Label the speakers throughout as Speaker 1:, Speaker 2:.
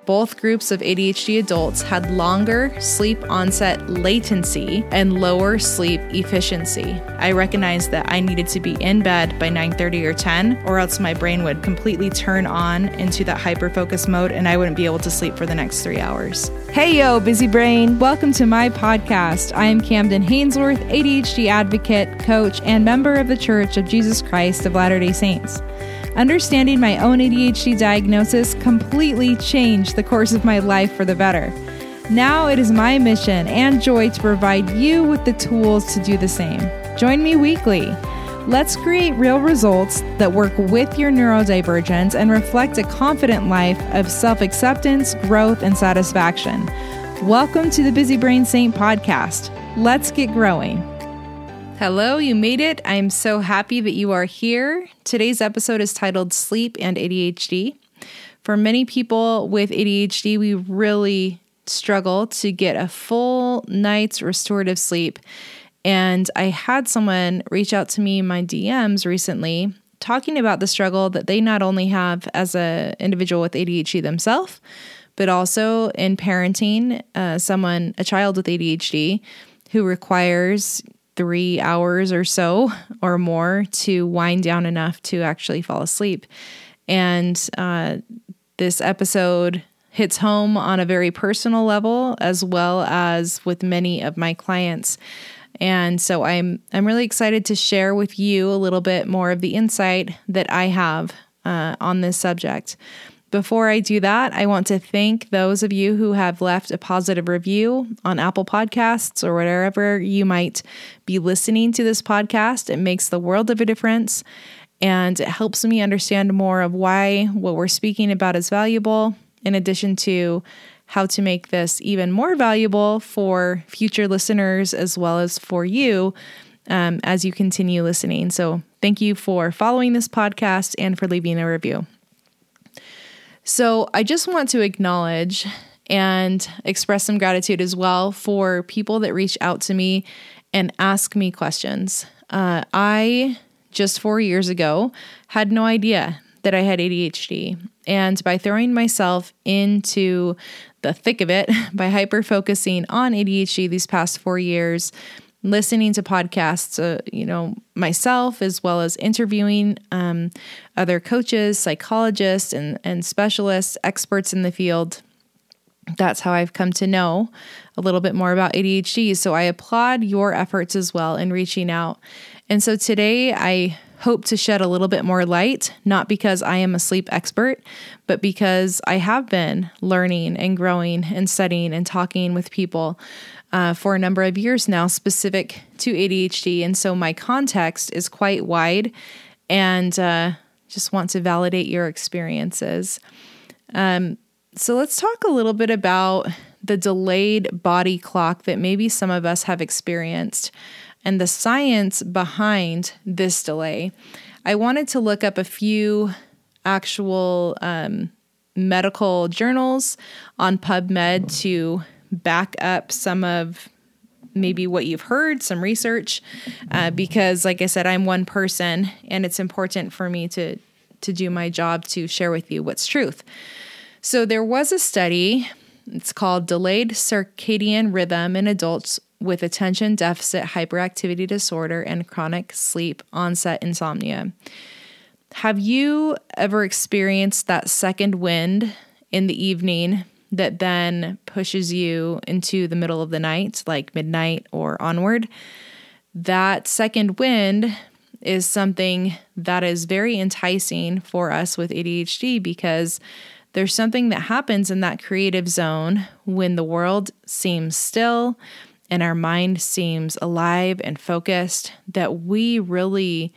Speaker 1: both groups of ADHD adults had longer sleep onset latency and lower sleep efficiency. I recognized that I needed to be in bed by 9:30 or 10, or else my brain would completely turn on into that hyper-focus mode and I wouldn't be able to sleep for the next 3 hours. Hey, yo, busy brain. Welcome to my podcast. I am Camden Hainsworth, ADHD advocate, coach, and member of the Church of Jesus Christ of Latter-day Saints. Understanding my own ADHD diagnosis completely changed the course of my life for the better. Now it is my mission and joy to provide you with the tools to do the same. Join me weekly. Let's create real results that work with your neurodivergence and reflect a confident life of self-acceptance, growth, and satisfaction. Welcome to the Busy Brain Saint podcast. Let's get growing. Hello, you made it. I'm so happy that you are here. Today's episode is titled Sleep and ADHD. For many people with ADHD, we really struggle to get a full night's restorative sleep. And I had someone reach out to me in my DMs recently talking about the struggle that they not only have as an individual with ADHD themselves, but also in parenting a child with ADHD who requires 3 hours or so or more to wind down enough to actually fall asleep. And this episode hits home on a very personal level, as well as with many of my clients. And so I'm really excited to share with you a little bit more of the insight that I have on this subject. Before I do that, I want to thank those of you who have left a positive review on Apple Podcasts or wherever you might be listening to this podcast. It makes the world of a difference, and it helps me understand more of why what we're speaking about is valuable, in addition to how to make this even more valuable for future listeners as well as for you as you continue listening. So thank you for following this podcast and for leaving a review. So I just want to acknowledge and express some gratitude as well for people that reach out to me and ask me questions. I, just 4 years ago, had no idea that I had ADHD. And by throwing myself into the thick of it, by hyper-focusing on ADHD these past 4 years, listening to podcasts, myself, as well as interviewing other coaches, psychologists, and specialists, experts in the field. That's how I've come to know a little bit more about ADHD. So I applaud your efforts as well in reaching out. And so today I hope to shed a little bit more light, not because I am a sleep expert, but because I have been learning and growing and studying and talking with people for a number of years now, specific to ADHD. And so my context is quite wide, and just want to validate your experiences. So let's talk a little bit about the delayed body clock that maybe some of us have experienced and the science behind this delay. I wanted to look up a few actual medical journals on PubMed to back up some of maybe what you've heard, some research, because like I said, I'm one person and it's important for me to do my job to share with you what's truth. So there was a study, it's called Delayed Circadian Rhythm in Adults with Attention Deficit Hyperactivity Disorder and Chronic Sleep Onset Insomnia. Have you ever experienced that second wind in the evening that then pushes you into the middle of the night, like midnight or onward? That second wind is something that is very enticing for us with ADHD because there's something that happens in that creative zone when the world seems still and our mind seems alive and focused, that we really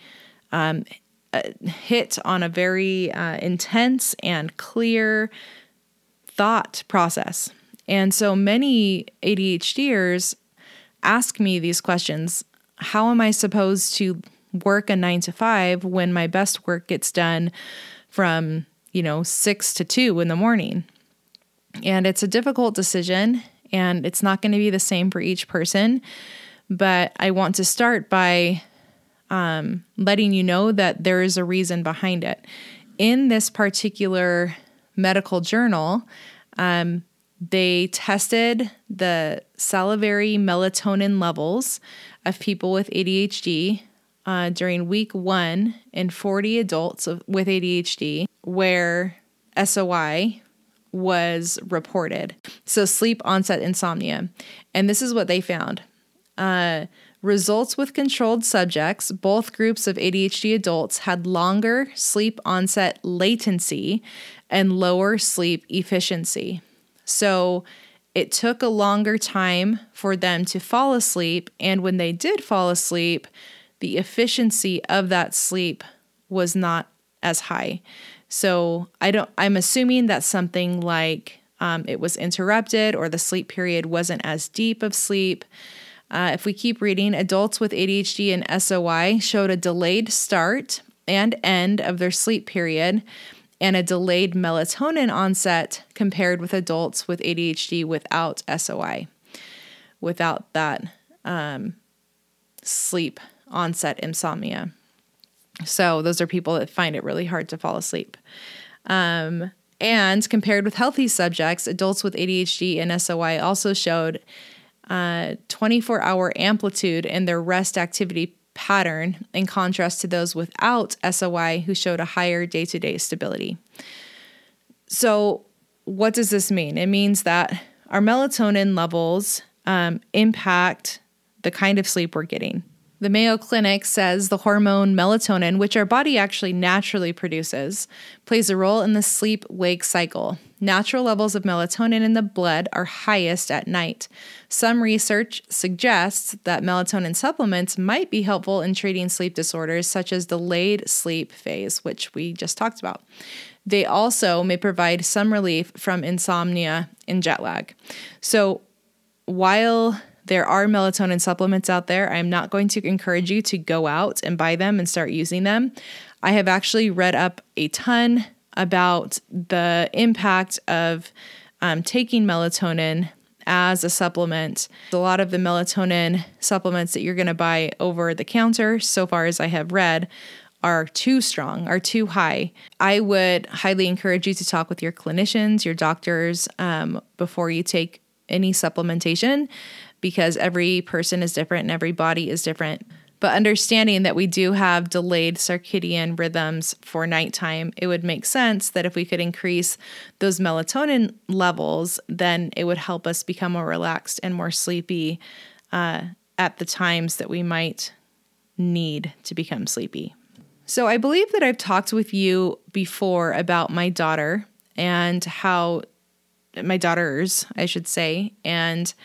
Speaker 1: hit on a very intense and clear thought process. And so many ADHDers ask me these questions. How am I supposed to work a 9 to 5 when my best work gets done from 6 to 2 in the morning? And it's a difficult decision, and it's not going to be the same for each person. But I want to start by letting you know that there is a reason behind it. In this particular medical journal, They tested the salivary melatonin levels of people with ADHD during week 1 in 40 adults with ADHD where SOI was reported. So sleep onset insomnia. And this is what they found. Results with controlled subjects, both groups of ADHD adults had longer sleep onset latency and lower sleep efficiency. So it took a longer time for them to fall asleep. And when they did fall asleep, the efficiency of that sleep was not as high. So I'm assuming that's something like it was interrupted or the sleep period wasn't as deep of sleep. If we keep reading, adults with ADHD and SOI showed a delayed start and end of their sleep period and a delayed melatonin onset compared with adults with ADHD without SOI, without that sleep onset insomnia. So those are people that find it really hard to fall asleep. And compared with healthy subjects, adults with ADHD and SOI also showed 24-hour amplitude in their rest activity pattern in contrast to those without SOI who showed a higher day-to-day stability. So what does this mean? It means that our melatonin levels impact the kind of sleep we're getting. The Mayo Clinic says the hormone melatonin, which our body actually naturally produces, plays a role in the sleep-wake cycle. Natural levels of melatonin in the blood are highest at night. Some research suggests that melatonin supplements might be helpful in treating sleep disorders such as delayed sleep phase, which we just talked about. They also may provide some relief from insomnia and jet lag. So while there are melatonin supplements out there, I'm not going to encourage you to go out and buy them and start using them. I have actually read up a ton about the impact of taking melatonin as a supplement. A lot of the melatonin supplements that you're going to buy over the counter, so far as I have read, are too strong, are too high. I would highly encourage you to talk with your clinicians, your doctors, before you take any supplementation, because every person is different and every body is different. But understanding that we do have delayed circadian rhythms for nighttime, it would make sense that if we could increase those melatonin levels, then it would help us become more relaxed and more sleepy at the times that we might need to become sleepy. So I believe that I've talked with you before about my daughter and how my daughters, I should say, and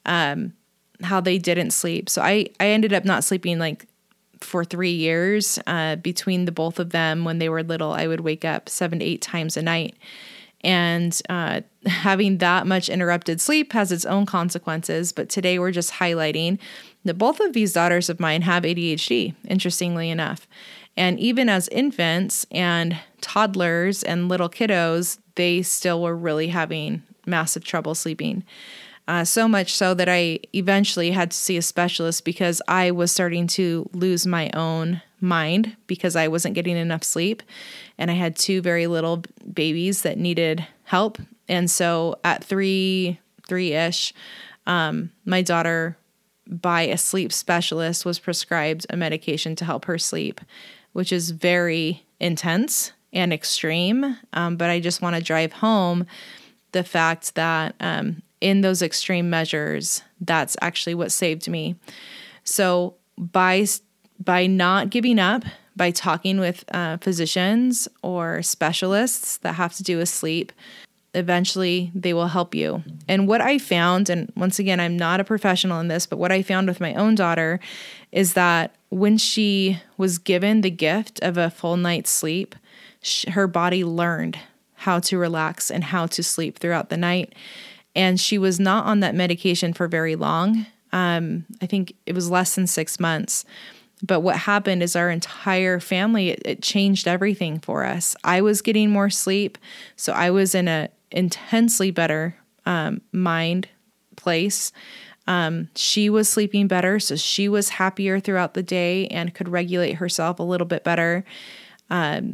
Speaker 1: how they didn't sleep. So I ended up not sleeping like for 3 years. Between the both of them, when they were little, I would wake up 7 to 8 times a night. And having that much interrupted sleep has its own consequences. But today we're just highlighting that both of these daughters of mine have ADHD, interestingly enough. And even as infants and toddlers and little kiddos, they still were really having massive trouble sleeping. So much so that I eventually had to see a specialist because I was starting to lose my own mind because I wasn't getting enough sleep. And I had 2 very little babies that needed help. And so at three-ish, my daughter, by a sleep specialist, was prescribed a medication to help her sleep, which is very intense and extreme. But I just want to drive home the fact that in those extreme measures, that's actually what saved me. So by not giving up, by talking with physicians or specialists that have to do with sleep, eventually they will help you. And what I found, and once again, I'm not a professional in this, but what I found with my own daughter is that when she was given the gift of a full night's sleep, her body learned how to relax and how to sleep throughout the night. And she was not on that medication for very long. I think it was less than 6 months. But what happened is our entire family, it changed everything for us. I was getting more sleep, so I was in an intensely better mind place. She was sleeping better, so she was happier throughout the day and could regulate herself a little bit better.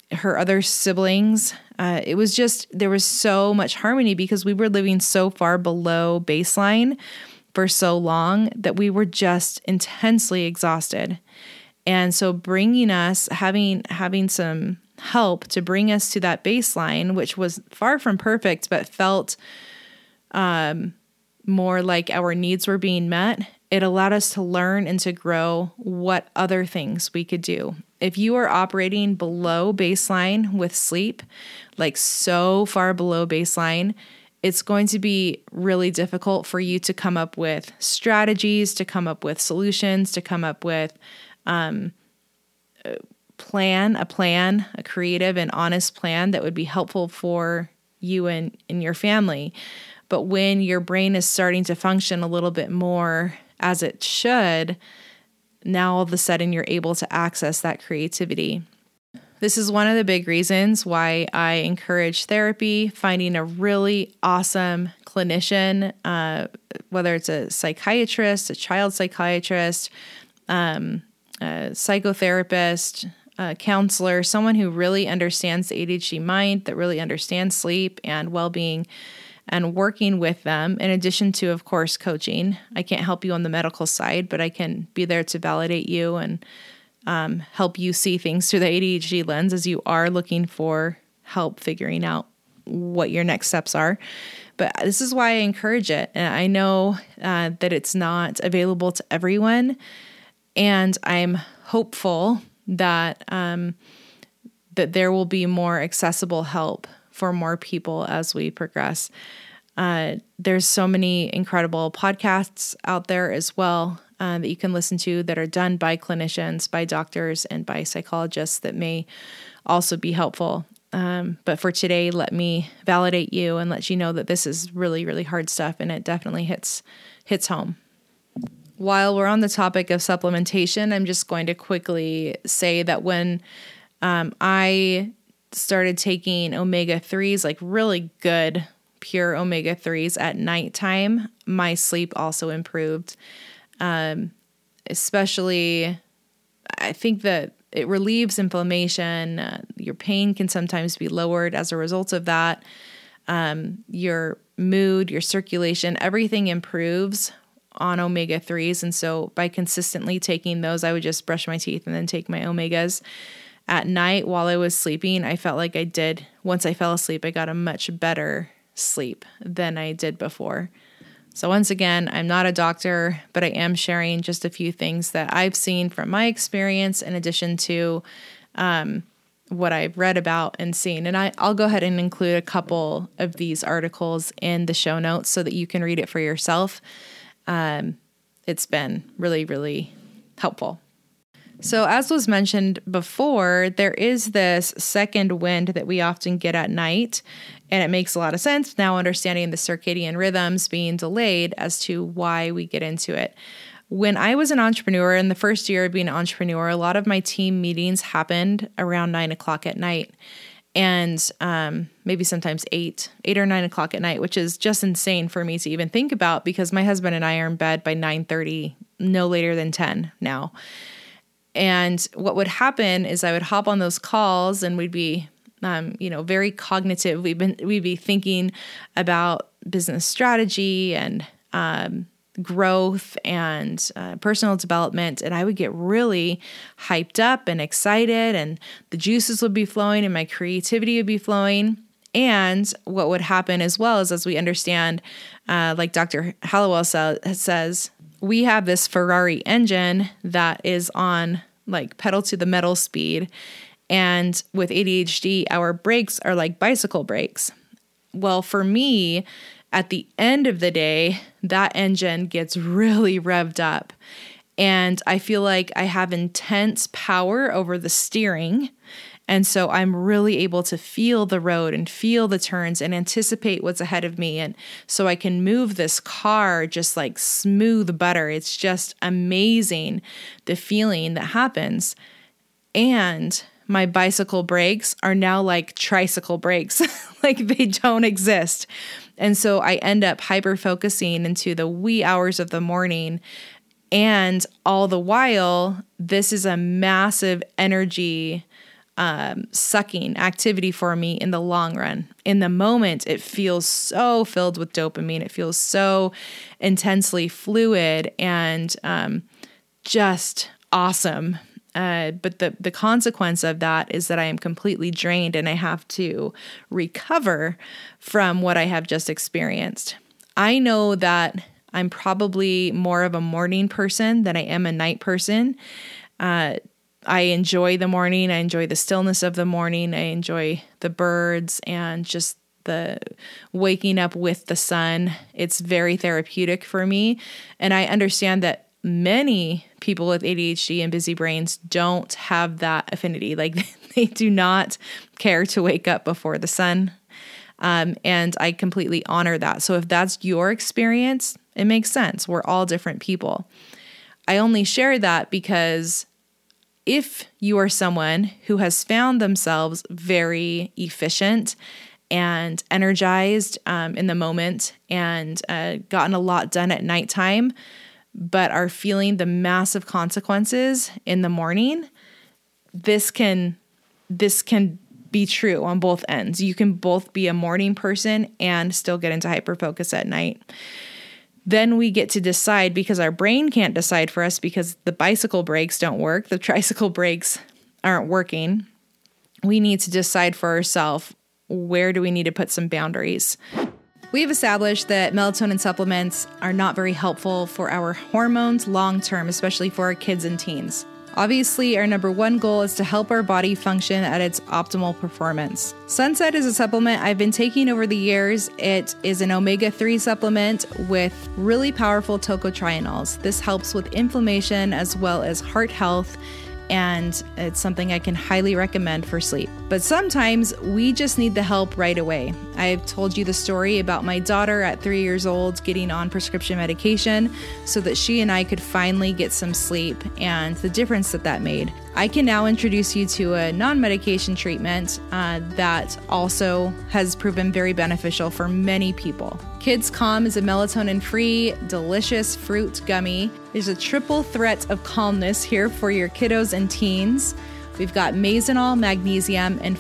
Speaker 1: her other siblings. It was just, there was so much harmony because we were living so far below baseline for so long that we were just intensely exhausted. And so bringing us, having some help to bring us to that baseline, which was far from perfect, but felt more like our needs were being met, it allowed us to learn and to grow what other things we could do. If you are operating below baseline with sleep, like so far below baseline, it's going to be really difficult for you to come up with strategies, to come up with solutions, to come up with a creative and honest plan that would be helpful for you and your family. But when your brain is starting to function a little bit more as it should, now all of a sudden you're able to access that creativity. This is one of the big reasons why I encourage therapy, finding a really awesome clinician, whether it's a psychiatrist, a child psychiatrist, a psychotherapist, a counselor, someone who really understands the ADHD mind, that really understands sleep and well-being, and working with them, in addition to, of course, coaching. I can't help you on the medical side, but I can be there to validate you and help you see things through the ADHD lens as you are looking for help figuring out what your next steps are. But this is why I encourage it. And I know that it's not available to everyone, and I'm hopeful that that there will be more accessible help for more people as we progress. There's so many incredible podcasts out there as well that you can listen to that are done by clinicians, by doctors, and by psychologists that may also be helpful. But for today, let me validate you and let you know that this is really, really hard stuff, and it definitely hits home. While we're on the topic of supplementation, I'm just going to quickly say that when I started taking omega-3s, like really good pure omega-3s at nighttime, my sleep also improved. Especially, I think that it relieves inflammation. Your pain can sometimes be lowered as a result of that. Your mood, your circulation, everything improves on omega-3s. And so by consistently taking those, I would just brush my teeth and then take my omegas at night while I was sleeping. I felt like I did, once I fell asleep, I got a much better sleep than I did before. So once again, I'm not a doctor, but I am sharing just a few things that I've seen from my experience in addition to what I've read about and seen. And I'll go ahead and include a couple of these articles in the show notes so that you can read it for yourself. It's been really, really helpful. So as was mentioned before, there is this second wind that we often get at night, and it makes a lot of sense now understanding the circadian rhythms being delayed as to why we get into it. When I was an entrepreneur, in the first year of being an entrepreneur, a lot of my team meetings happened around 9 o'clock at night, and maybe sometimes 8 or 9 o'clock at night, which is just insane for me to even think about because my husband and I are in bed by 9:30, no later than 10 now. And what would happen is I would hop on those calls and we'd be, very cognitive. We'd be thinking about business strategy and growth and personal development. And I would get really hyped up and excited, and the juices would be flowing and my creativity would be flowing. And what would happen as well is, as we understand, like Dr. Hallowell says, we have this Ferrari engine that is on like pedal to the metal speed. And with ADHD, our brakes are like bicycle brakes. Well, for me, at the end of the day, that engine gets really revved up. And I feel like I have intense power over the steering. And so I'm really able to feel the road and feel the turns and anticipate what's ahead of me. And so I can move this car just like smooth butter. It's just amazing, the feeling that happens. And my bicycle brakes are now like tricycle brakes, like they don't exist. And so I end up hyper-focusing into the wee hours of the morning. And all the while, this is a massive energy sucking activity for me in the long run. In the moment, it feels so filled with dopamine. It feels so intensely fluid and just awesome. But the consequence of that is that I am completely drained and I have to recover from what I have just experienced. I know that I'm probably more of a morning person than I am a night person. I enjoy the morning. I enjoy the stillness of the morning. I enjoy the birds and just the waking up with the sun. It's very therapeutic for me. And I understand that many people with ADHD and busy brains don't have that affinity. Like they do not care to wake up before the sun. And I completely honor that. So if that's your experience, it makes sense. We're all different people. I only share that because if you are someone who has found themselves very efficient and energized in the moment and gotten a lot done at nighttime, but are feeling the massive consequences in the morning, this can be true on both ends. You can both be a morning person and still get into hyperfocus at night. Then we get to decide, because our brain can't decide for us because the bicycle brakes don't work, the tricycle brakes aren't working. We need to decide for ourselves, where do we need to put some boundaries? We've established that melatonin supplements are not very helpful for our hormones long term, especially for our kids and teens. Obviously, our number one goal is to help our body function at its optimal performance. Sunset is a supplement I've been taking over the years. It is an omega-3 supplement with really powerful tocotrienols. This helps with inflammation as well as heart health, and it's something I can highly recommend for sleep. But sometimes we just need the help right away. I've told you the story about my daughter at 3 years old getting on prescription medication so that she and I could finally get some sleep and the difference that made. I can now introduce you to a non-medication treatment that also has proven very beneficial for many people. Kids Calm is a melatonin-free, delicious fruit gummy. There's a triple threat of calmness here for your kiddos and teens. We've got Mazenol, magnesium, and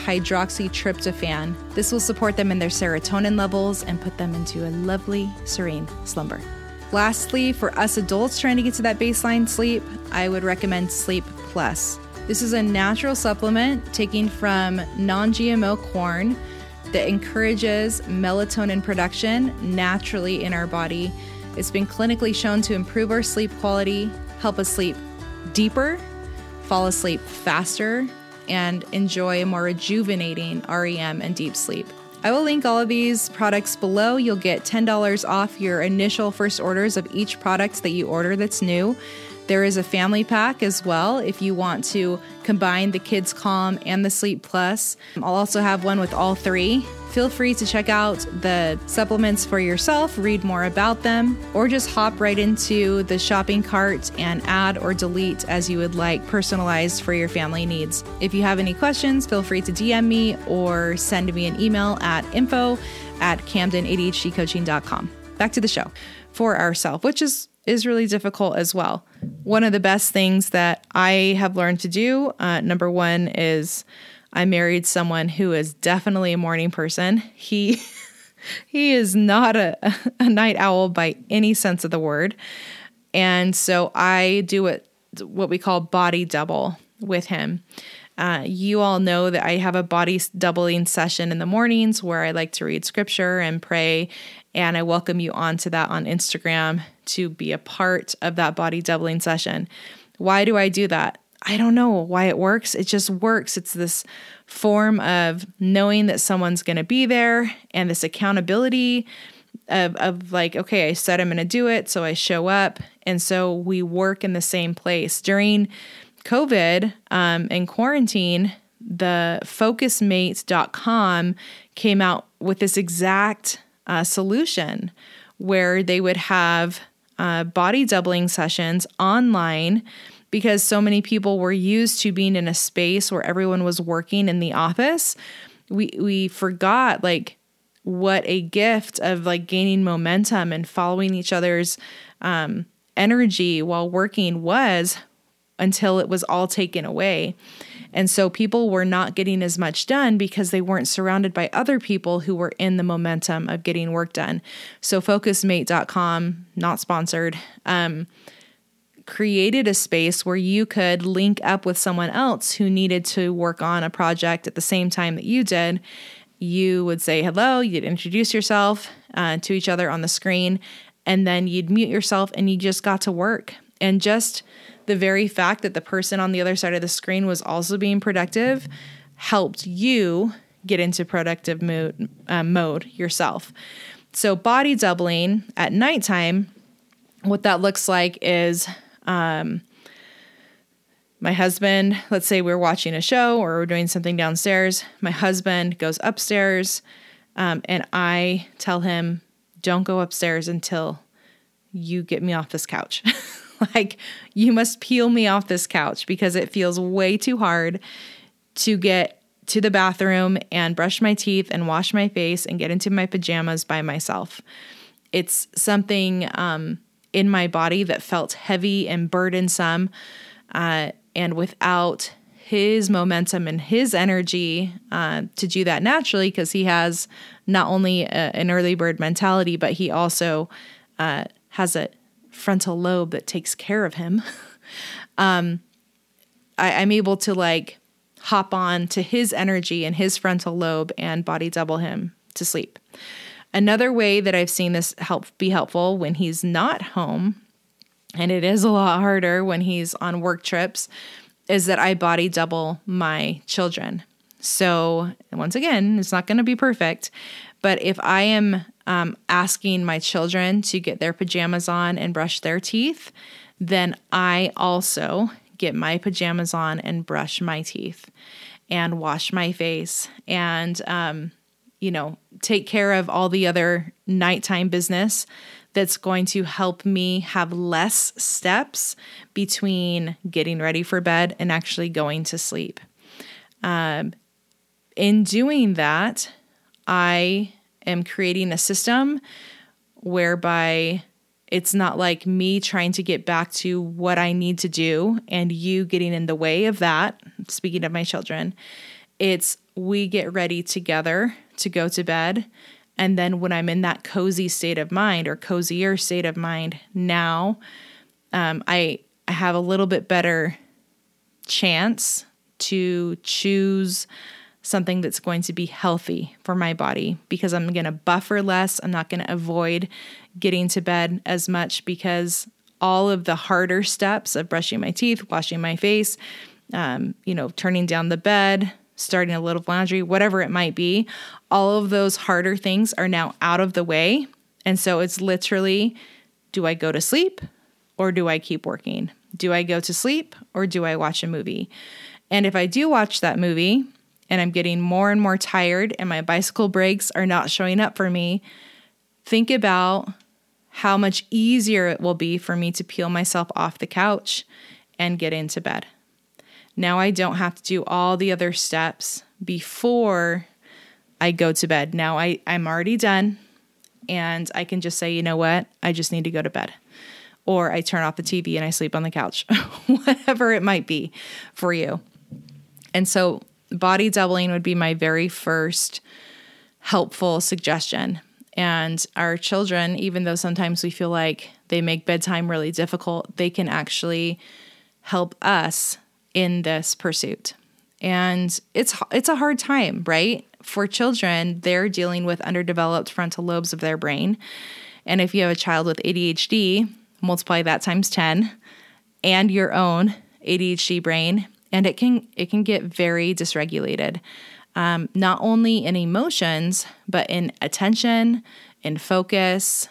Speaker 1: 5-hydroxytryptophan. This will support them in their serotonin levels and put them into a lovely, serene slumber. Lastly, for us adults trying to get to that baseline sleep, I would recommend Sleep Plus. This is a natural supplement taken from non-GMO corn that encourages melatonin production naturally in our body. It's been clinically shown to improve our sleep quality, help us sleep deeper, fall asleep faster, and enjoy a more rejuvenating REM and deep sleep. I will link all of these products below. You'll get $10 off your initial first orders of each product that you order that's new. There is a family pack as well if you want to combine the Kids Calm and the Sleep Plus. I'll also have one with all three. Feel free to check out the supplements for yourself, read more about them, or just hop right into the shopping cart and add or delete as you would like, personalized for your family needs. If you have any questions, feel free to DM me or send me an email at info@camdenadhdcoaching.com. Back to the show. For ourselves, which is really difficult as well. One of the best things that I have learned to do, number one, is I married someone who is definitely a morning person. He is not a night owl by any sense of the word. And so I do what we call body double with him. You all know that I have a body doubling session in the mornings where I like to read scripture and pray. And I welcome you onto that on Instagram to be a part of that body doubling session. Why do I do that? I don't know why it works. It just works. It's this form of knowing that someone's going to be there and this accountability of like, okay, I said I'm going to do it, so I show up. And so we work in the same place. During COVID and quarantine, the Focusmate.com came out with this exact solution where they would have body doubling sessions online because so many people were used to being in a space where everyone was working in the office. We forgot like what a gift of like gaining momentum and following each other's energy while working was, until it was all taken away. And so people were not getting as much done because they weren't surrounded by other people who were in the momentum of getting work done. So FocusMate.com, not sponsored, created a space where you could link up with someone else who needed to work on a project at the same time that you did. You would say hello, you'd introduce yourself to each other on the screen, and then you'd mute yourself and you just got to work. And just the very fact that the person on the other side of the screen was also being productive helped you get into productive mode yourself. So body doubling at nighttime, what that looks like is my husband, let's say we're watching a show or we're doing something downstairs. My husband goes upstairs and I tell him, don't go upstairs until you get me off this couch. Like, you must peel me off this couch because it feels way too hard to get to the bathroom and brush my teeth and wash my face and get into my pajamas by myself. It's something in my body that felt heavy and burdensome. And without his momentum and his energy to do that naturally, because he has not only an early bird mentality, but he also has a frontal lobe that takes care of him. I'm able to like hop on to his energy and his frontal lobe and body double him to sleep. Another way that I've seen this be helpful when he's not home, and it is a lot harder when he's on work trips, is that I body double my children. So once again, it's not going to be perfect, but if I am asking my children to get their pajamas on and brush their teeth, then I also get my pajamas on and brush my teeth and wash my face and, take care of all the other nighttime business that's going to help me have less steps between getting ready for bed and actually going to sleep. In doing that, I am creating a system whereby it's not like me trying to get back to what I need to do and you getting in the way of that. Speaking of my children, it's we get ready together to go to bed. And then when I'm in that cozy state of mind or cozier state of mind, now I have a little bit better chance to choose something that's going to be healthy for my body because I'm going to buffer less. I'm not going to avoid getting to bed as much because all of the harder steps of brushing my teeth, washing my face, turning down the bed, starting a little laundry, whatever it might be, all of those harder things are now out of the way. And so it's literally, do I go to sleep or do I keep working? Do I go to sleep or do I watch a movie? And if I do watch that movie and I'm getting more and more tired and my bicycle brakes are not showing up for me, think about how much easier it will be for me to peel myself off the couch and get into bed. Now I don't have to do all the other steps before I go to bed. Now I'm already done and I can just say, you know what? I just need to go to bed. Or I turn off the TV and I sleep on the couch, whatever it might be for you. And so body doubling would be my very first helpful suggestion. And our children, even though sometimes we feel like they make bedtime really difficult, they can actually help us in this pursuit. And it's a hard time, right? For children, they're dealing with underdeveloped frontal lobes of their brain. And if you have a child with ADHD, multiply that times 10 and your own ADHD brain, and it can get very dysregulated, not only in emotions, but in attention, in focus,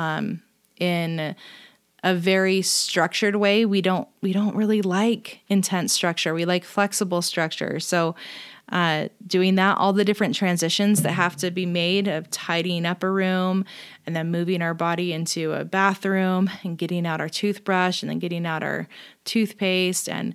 Speaker 1: in a very structured way. We don't really like intense structure. We like flexible structure. So doing that, all the different transitions that have to be made of tidying up a room and then moving our body into a bathroom and getting out our toothbrush and then getting out our toothpaste. And,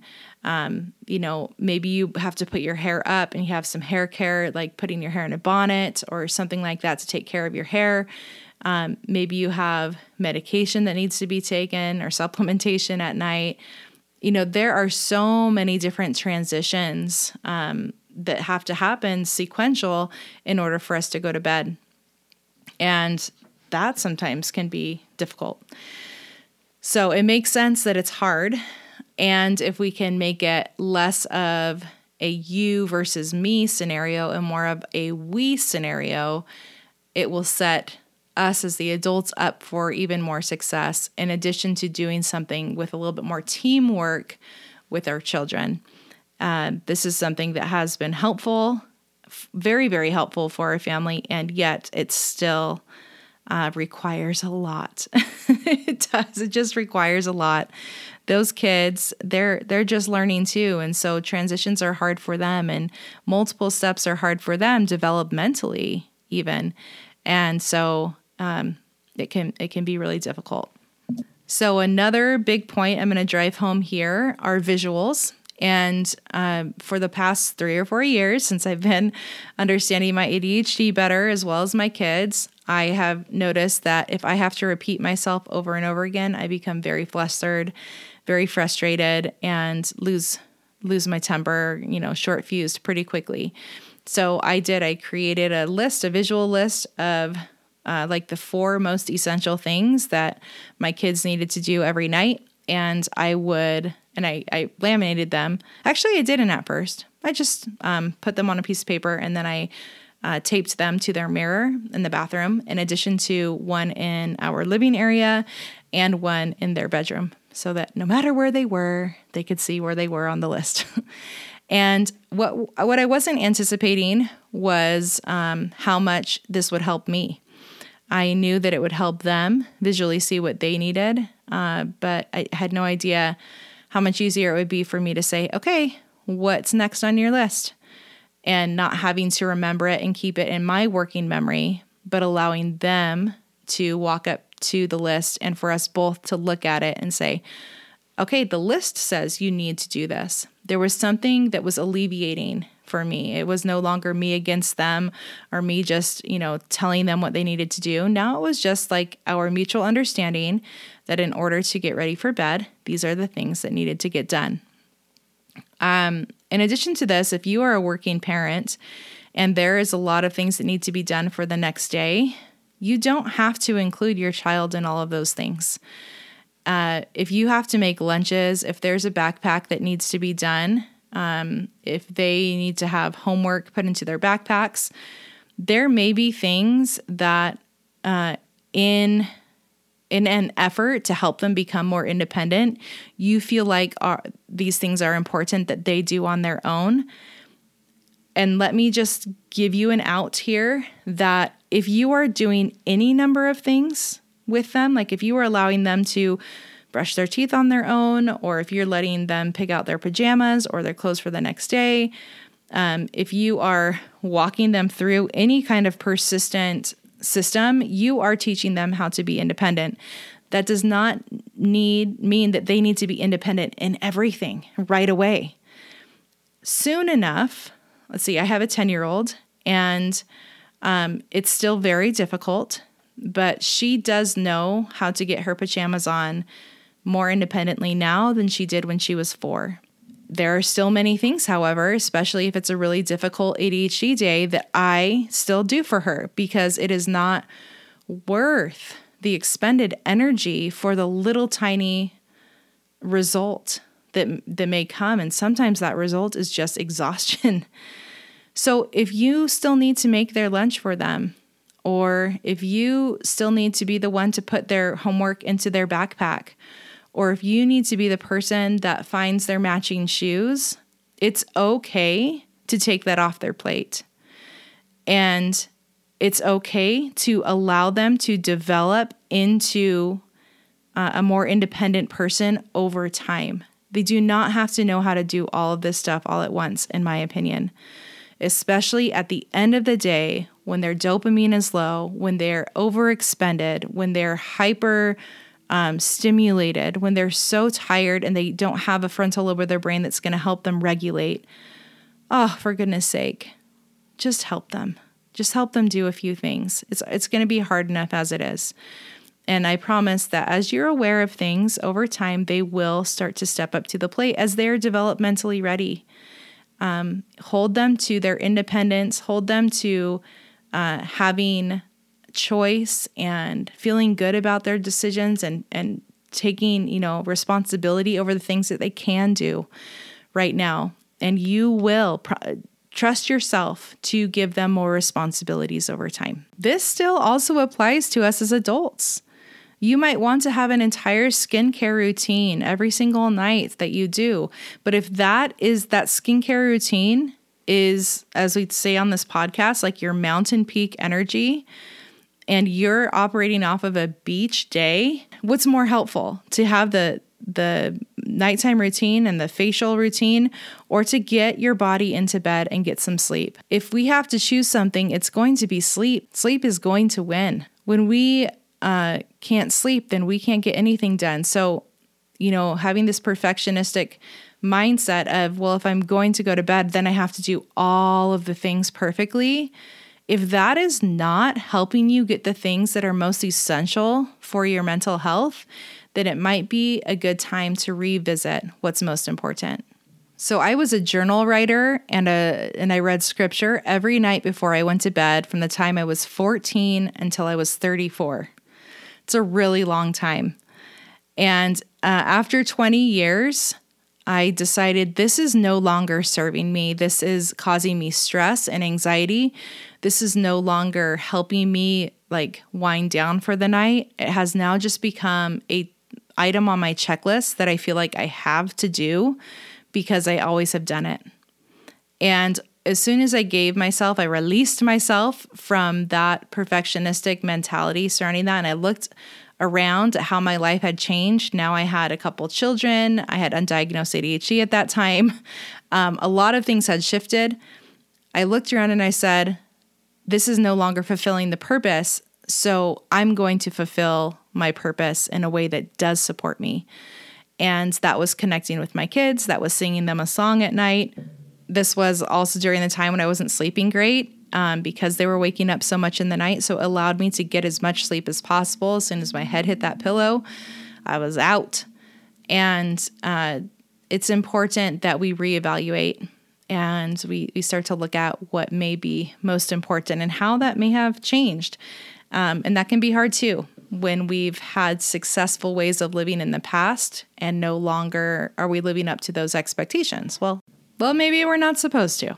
Speaker 1: maybe you have to put your hair up and you have some hair care, like putting your hair in a bonnet or something like that to take care of your hair. Maybe you have medication that needs to be taken or supplementation at night. There are so many different transitions that have to happen sequential in order for us to go to bed. And that sometimes can be difficult. So it makes sense that it's hard. And if we can make it less of a you versus me scenario and more of a we scenario, it will set us as the adults up for even more success, in addition to doing something with a little bit more teamwork with our children. This is something that has been helpful, very, very helpful for our family, and yet it still requires a lot. It does. It just requires a lot. Those kids, they're just learning too, and so transitions are hard for them, and multiple steps are hard for them developmentally even, and so it can be really difficult. So another big point I'm going to drive home here are visuals. And for the past 3 or 4 years, since I've been understanding my ADHD better as well as my kids, I have noticed that if I have to repeat myself over and over again, I become very flustered, very frustrated, and lose my temper, short fused pretty quickly. So I created a visual list of like the 4 most essential things that my kids needed to do every night. And I laminated them. Actually, I didn't at first. I just put them on a piece of paper, and then I taped them to their mirror in the bathroom, in addition to one in our living area and one in their bedroom, so that no matter where they were, they could see where they were on the list. And what I wasn't anticipating was how much this would help me. I knew that it would help them visually see what they needed, but I had no idea how much easier it would be for me to say, okay, what's next on your list? And not having to remember it and keep it in my working memory, but allowing them to walk up to the list and for us both to look at it and say, okay, the list says you need to do this. There was something that was alleviating for me. It was no longer me against them or me just, telling them what they needed to do. Now it was just like our mutual understanding that in order to get ready for bed, these are the things that needed to get done. In addition to this, if you are a working parent and there is a lot of things that need to be done for the next day, you don't have to include your child in all of those things. If you have to make lunches, if there's a backpack that needs to be done, if they need to have homework put into their backpacks, there may be things that in an effort to help them become more independent, you feel like these things are important that they do on their own. And let me just give you an out here that if you are doing any number of things with them, like if you are allowing them to brush their teeth on their own, or if you're letting them pick out their pajamas or their clothes for the next day, if you are walking them through any kind of persistent system, you are teaching them how to be independent. That does not mean that they need to be independent in everything right away. Soon enough, let's see, I have a 10-year-old, and it's still very difficult, but she does know how to get her pajamas on more independently now than she did when she was 4. There are still many things, however, especially if it's a really difficult ADHD day, that I still do for her because it is not worth the expended energy for the little tiny result that may come. And sometimes that result is just exhaustion. So if you still need to make their lunch for them, or if you still need to be the one to put their homework into their backpack, or if you need to be the person that finds their matching shoes, it's okay to take that off their plate. And it's okay to allow them to develop into a more independent person over time. They do not have to know how to do all of this stuff all at once, in my opinion, especially at the end of the day when their dopamine is low, when they're overexpended, when they're hyper stimulated, when they're so tired and they don't have a frontal lobe of their brain that's going to help them regulate. Oh, for goodness sake, just help them. Just help them do a few things. It's going to be hard enough as it is. And I promise that as you're aware of things over time, they will start to step up to the plate as they're developmentally ready. Hold them to their independence, hold them to having choice and feeling good about their decisions and taking, responsibility over the things that they can do right now. And you will trust yourself to give them more responsibilities over time. This still also applies to us as adults. You might want to have an entire skincare routine every single night that you do. But if that skincare routine is, as we'd say on this podcast, like your mountain peak energy, and you're operating off of a beach day, what's more helpful, to have the nighttime routine and the facial routine, or to get your body into bed and get some sleep? If we have to choose something, it's going to be sleep. Sleep is going to win. When we can't sleep, then we can't get anything done. So, having this perfectionistic mindset of, well, if I'm going to go to bed, then I have to do all of the things perfectly. If that is not helping you get the things that are most essential for your mental health, then it might be a good time to revisit what's most important. So I was a journal writer and I read scripture every night before I went to bed from the time I was 14 until I was 34. It's a really long time. And after 20 years, I decided this is no longer serving me. This is causing me stress and anxiety. This is no longer helping me wind down for the night. It has now just become a item on my checklist that I feel like I have to do because I always have done it. And as soon as I released myself from that perfectionistic mentality surrounding that, and I looked around at how my life had changed. Now I had a couple children. I had undiagnosed ADHD at that time. A lot of things had shifted. I looked around and I said, this is no longer fulfilling the purpose, so I'm going to fulfill my purpose in a way that does support me. And that was connecting with my kids. That was singing them a song at night. This was also during the time when I wasn't sleeping great because they were waking up so much in the night. So it allowed me to get as much sleep as possible. As soon as my head hit that pillow, I was out. And it's important that we reevaluate and we start to look at what may be most important and how that may have changed. And that can be hard too, when we've had successful ways of living in the past and no longer are we living up to those expectations. Well, maybe we're not supposed to.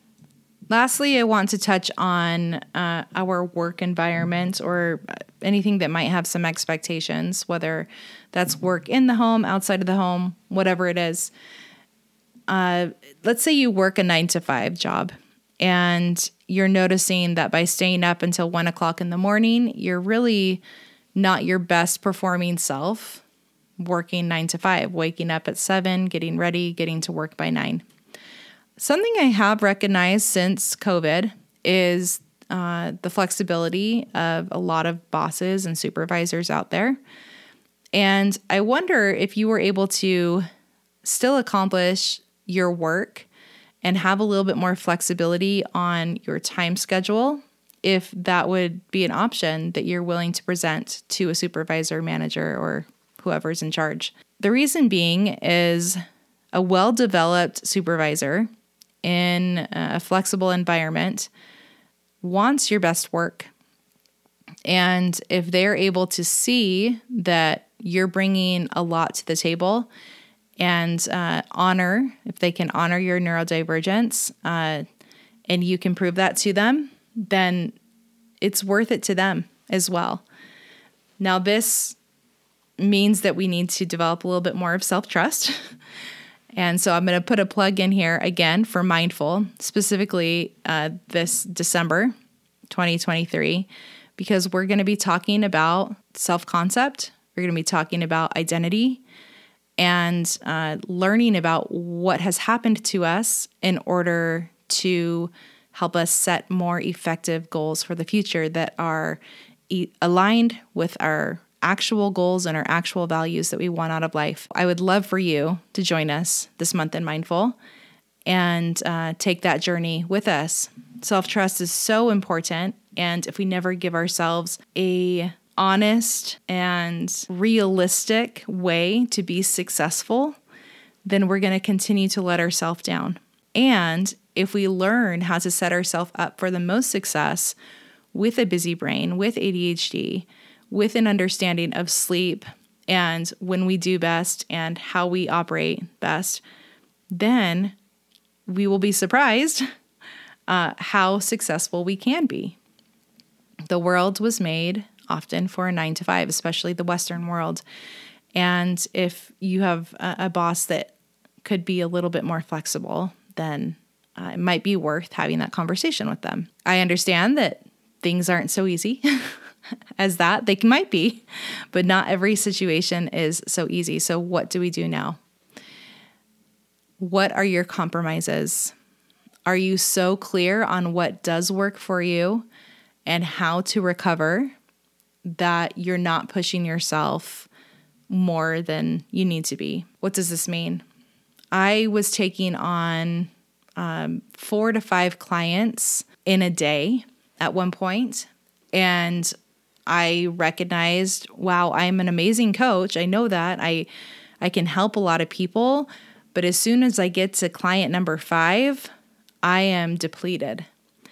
Speaker 1: Lastly, I want to touch on our work environment or anything that might have some expectations, whether that's work in the home, outside of the home, whatever it is. Let's say you work a 9-to-5 job and you're noticing that by staying up until 1 o'clock in the morning, you're really not your best performing self working 9-to-5, waking up at 7, getting ready, getting to work by 9. Something I have recognized since COVID is the flexibility of a lot of bosses and supervisors out there. And I wonder if you were able to still accomplish your work and have a little bit more flexibility on your time schedule, if that would be an option that you're willing to present to a supervisor, manager, or whoever's in charge. The reason being is a well-developed supervisor in a flexible environment wants your best work. And if they're able to see that you're bringing a lot to the table and if they can honor your neurodivergence and you can prove that to them, then it's worth it to them as well. Now, this means that we need to develop a little bit more of self-trust. And so I'm going to put a plug in here again for Mindful, specifically this December 2023, because we're going to be talking about self-concept. We're going to be talking about identity and learning about what has happened to us in order to help us set more effective goals for the future that are aligned with our actual goals and our actual values that we want out of life. I would love for you to join us this month in Mindful and take that journey with us. Self-trust is so important. And if we never give ourselves an honest and realistic way to be successful, then we're going to continue to let ourselves down. And if we learn how to set ourselves up for the most success with a busy brain, with ADHD, with an understanding of sleep and when we do best and how we operate best, then we will be surprised how successful we can be. The world was made often for a 9 to 5, especially the Western world. And if you have a boss that could be a little bit more flexible, then it might be worth having that conversation with them. I understand that things aren't so easy as that. They might be, but not every situation is so easy. So what do we do now? What are your compromises? Are you so clear on what does work for you and how to recover that you're not pushing yourself more than you need to be? What does this mean? I was taking on 4 to 5 clients in a day at one point, and I recognized, wow, I'm an amazing coach. I know that. I can help a lot of people, but as soon as I get to client number 5, I am depleted.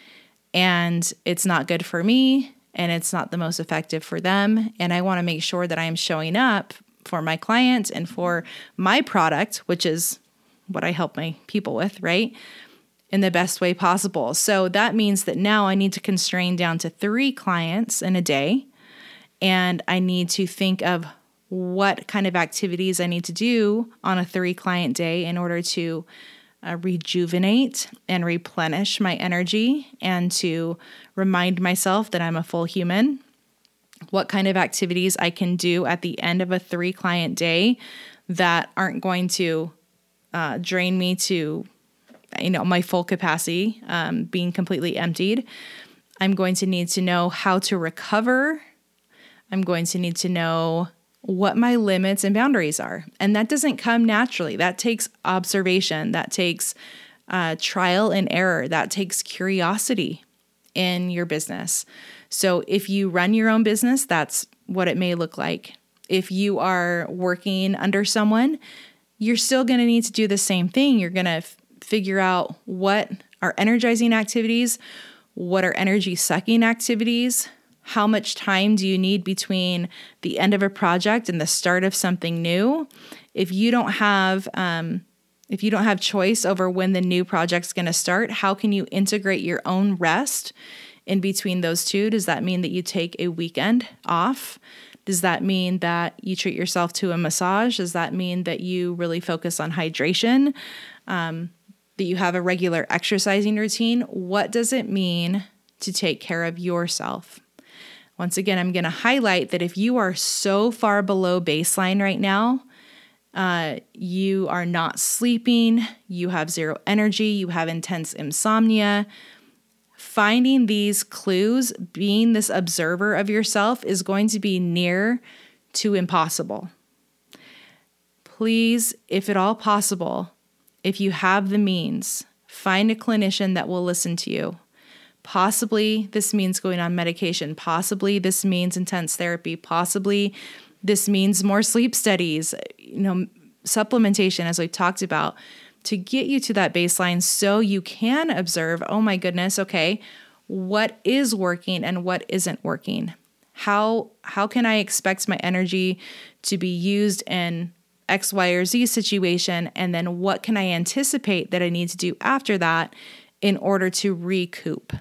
Speaker 1: And it's not good for me, and it's not the most effective for them. And I want to make sure that I am showing up for my clients and for my product, which is what I help my people with, right? In the best way possible. So that means that now I need to constrain down to 3 clients in a day. And I need to think of what kind of activities I need to do on a 3-client day in order to rejuvenate and replenish my energy and to remind myself that I'm a full human. What kind of activities I can do at the end of a 3-client day that aren't going to drain me to, my full capacity, being completely emptied. I'm going to need to know how to recover. I'm going to need to know what my limits and boundaries are. And that doesn't come naturally. That takes observation. That takes trial and error. That takes curiosity in your business. So if you run your own business, that's what it may look like. If you are working under someone, you're still going to need to do the same thing. You're going to figure out what are energizing activities, what are energy sucking activities, how much time do you need between the end of a project and the start of something new. If you don't have choice over when the new project's going to start, how can you integrate your own rest in between those two? Does that mean that you take a weekend off? Does that mean that you treat yourself to a massage? Does that mean that you really focus on hydration? That you have a regular exercising routine? What does it mean to take care of yourself? Once again, I'm going to highlight that if you are so far below baseline right now, you are not sleeping, you have zero energy, you have intense insomnia, finding these clues, being this observer of yourself is going to be near to impossible. Please, if at all possible, if you have the means, find a clinician that will listen to you. Possibly this means going on medication. Possibly this means intense therapy. Possibly this means more sleep studies, supplementation, as we talked about, to get you to that baseline so you can observe, oh my goodness, okay, what is working and what isn't working? How can I expect my energy to be used in X, Y, or Z situation? And then what can I anticipate that I need to do after that in order to recoup?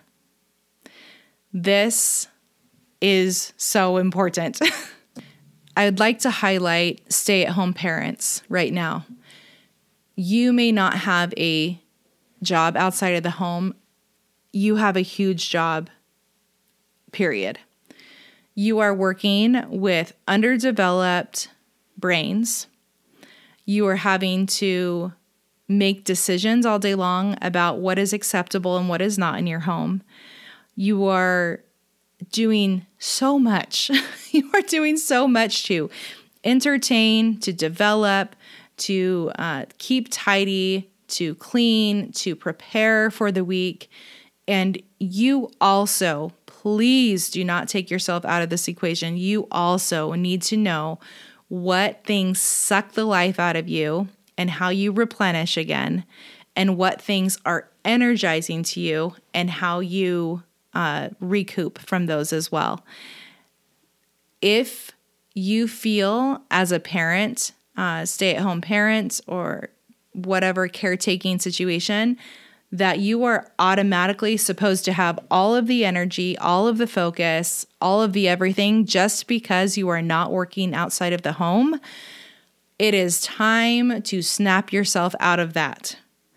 Speaker 1: This is so important. I would like to highlight stay-at-home parents right now. You may not have a job outside of the home. You have a huge job, period. You are working with underdeveloped brains. You are having to make decisions all day long about what is acceptable and what is not in your home. You are doing so much. You are doing so much to entertain, to develop, to keep tidy, to clean, to prepare for the week. And you also, please do not take yourself out of this equation. You also need to know what things suck the life out of you and how you replenish again, and what things are energizing to you and how you recoup from those as well. If you feel as a parent, stay-at-home parent, or whatever caretaking situation, that you are automatically supposed to have all of the energy, all of the focus, all of the everything just because you are not working outside of the home, it is time to snap yourself out of that.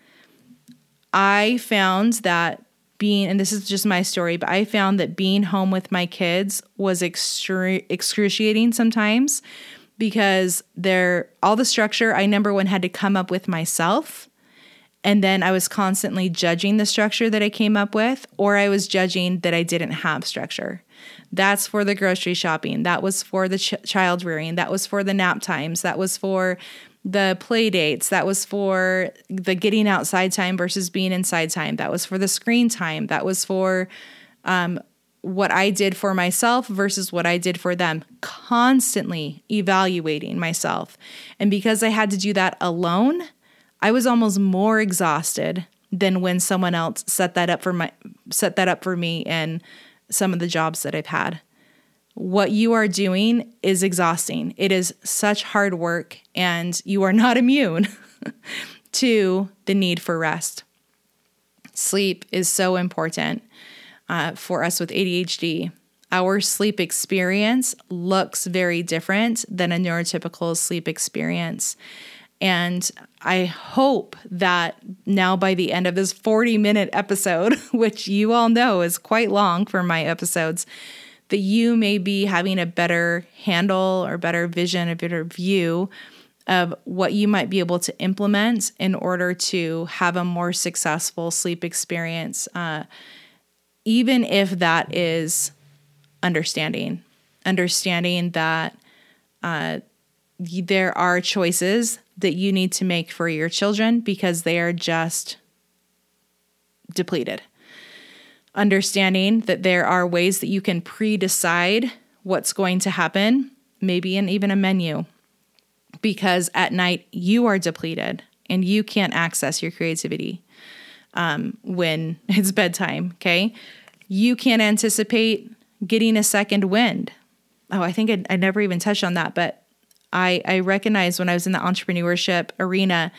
Speaker 1: I found that and this is just my story, but I found that being home with my kids was excruciating sometimes, because all the structure I, number one, had to come up with myself. And then I was constantly judging the structure that I came up with, or I was judging that I didn't have structure. That's for the grocery shopping. That was for the child rearing. That was for the nap times. That was for the play dates. That was for the getting outside time versus being inside time. That was for the screen time. That was for what I did for myself versus what I did for them. Constantly evaluating myself. And because I had to do that alone, I was almost more exhausted than when someone else set that up for me and some of the jobs that I've had. What you are doing is exhausting. It is such hard work, and you are not immune to the need for rest. Sleep is so important for us with ADHD. Our sleep experience looks very different than a neurotypical sleep experience. And I hope that now by the end of this 40-minute episode, which you all know is quite long for my episodes, that you may be having a better handle or better vision, a better view of what you might be able to implement in order to have a more successful sleep experience, even if that is understanding that there are choices that you need to make for your children because they are just depleted. Understanding that there are ways that you can pre-decide what's going to happen, maybe in even a menu, because at night you are depleted and you can't access your creativity when it's bedtime, okay? You can't anticipate getting a second wind. Oh, I think I never even touched on that, but I recognized when I was in the entrepreneurship arena,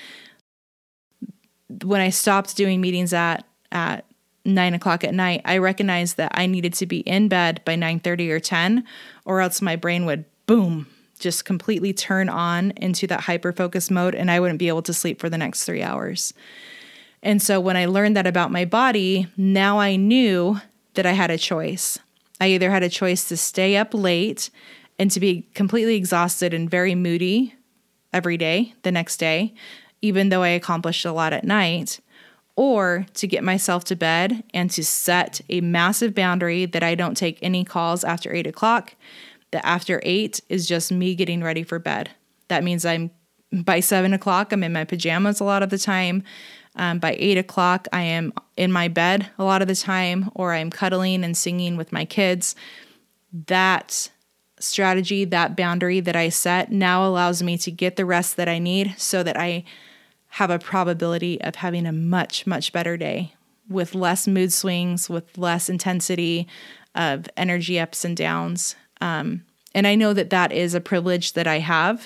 Speaker 1: when I stopped doing meetings at 9:00 at night, I recognized that I needed to be in bed by 9:30 or 10, or else my brain would, boom, just completely turn on into that hyper-focus mode, and I wouldn't be able to sleep for the next 3 hours. And so when I learned that about my body, now I knew that I had a choice. I either had a choice to stay up late and to be completely exhausted and very moody every day, the next day, even though I accomplished a lot at night, or to get myself to bed and to set a massive boundary that I don't take any calls after 8 o'clock, that after 8 is just me getting ready for bed. That means by 7 o'clock, I'm in my pajamas a lot of the time. By 8 o'clock, I am in my bed a lot of the time, or I'm cuddling and singing with my kids. That strategy, that boundary that I set now allows me to get the rest that I need so that I have a probability of having a much, much better day with less mood swings, with less intensity of energy ups and downs. And I know that that is a privilege that I have.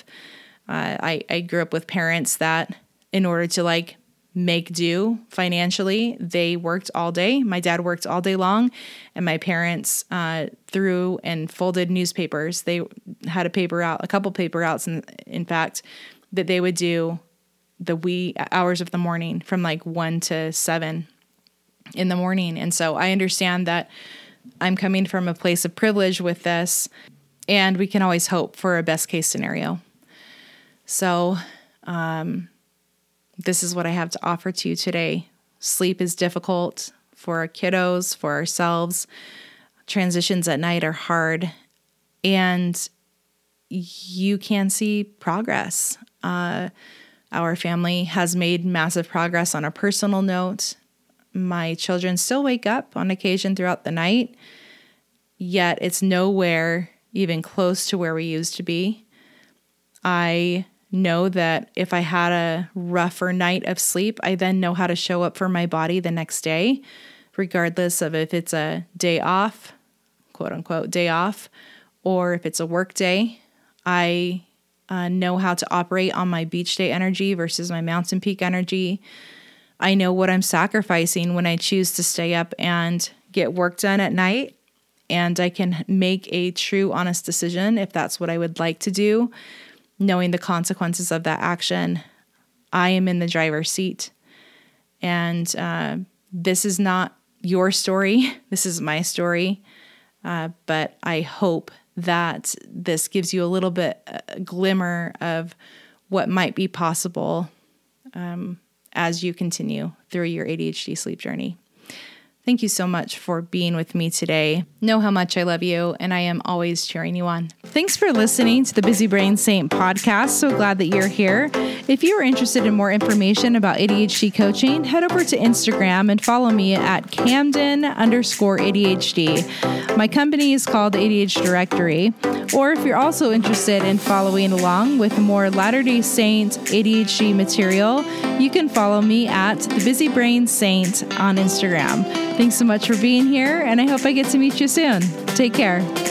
Speaker 1: I grew up with parents that in order to make do financially, they worked all day. My dad worked all day long, and my parents threw and folded newspapers. They had a couple paper outs, in fact, that they would do the wee hours of the morning from 1 to 7 in the morning. And so I understand that I'm coming from a place of privilege with this, and we can always hope for a best case scenario. So this is what I have to offer to you today. Sleep is difficult for our kiddos, for ourselves. Transitions at night are hard, and you can see progress. Our family has made massive progress on a personal note. My children still wake up on occasion throughout the night, yet it's nowhere even close to where we used to be. I know that if I had a rougher night of sleep, I then know how to show up for my body the next day, regardless of if it's a day off, quote unquote, day off, or if it's a work day. I know how to operate on my beach day energy versus my mountain peak energy. I know what I'm sacrificing when I choose to stay up and get work done at night. And I can make a true, honest decision if that's what I would like to do, knowing the consequences of that action. I am in the driver's seat. And this is not your story. This is my story. But I hope that this gives you a little bit a glimmer of what might be possible as you continue through your ADHD sleep journey. Thank you so much for being with me today. Know how much I love you, and I am always cheering you on. Thanks for listening to the Busy Brain Saint podcast. So glad that you're here. If you are interested in more information about ADHD coaching, head over to Instagram and follow me at Camden_ADHD. My company is called ADHD Directory. Or if you're also interested in following along with more Latter-day Saint ADHD material, you can follow me at The Busy Brain Saint on Instagram. Thanks so much for being here, and I hope I get to meet you soon. Take care.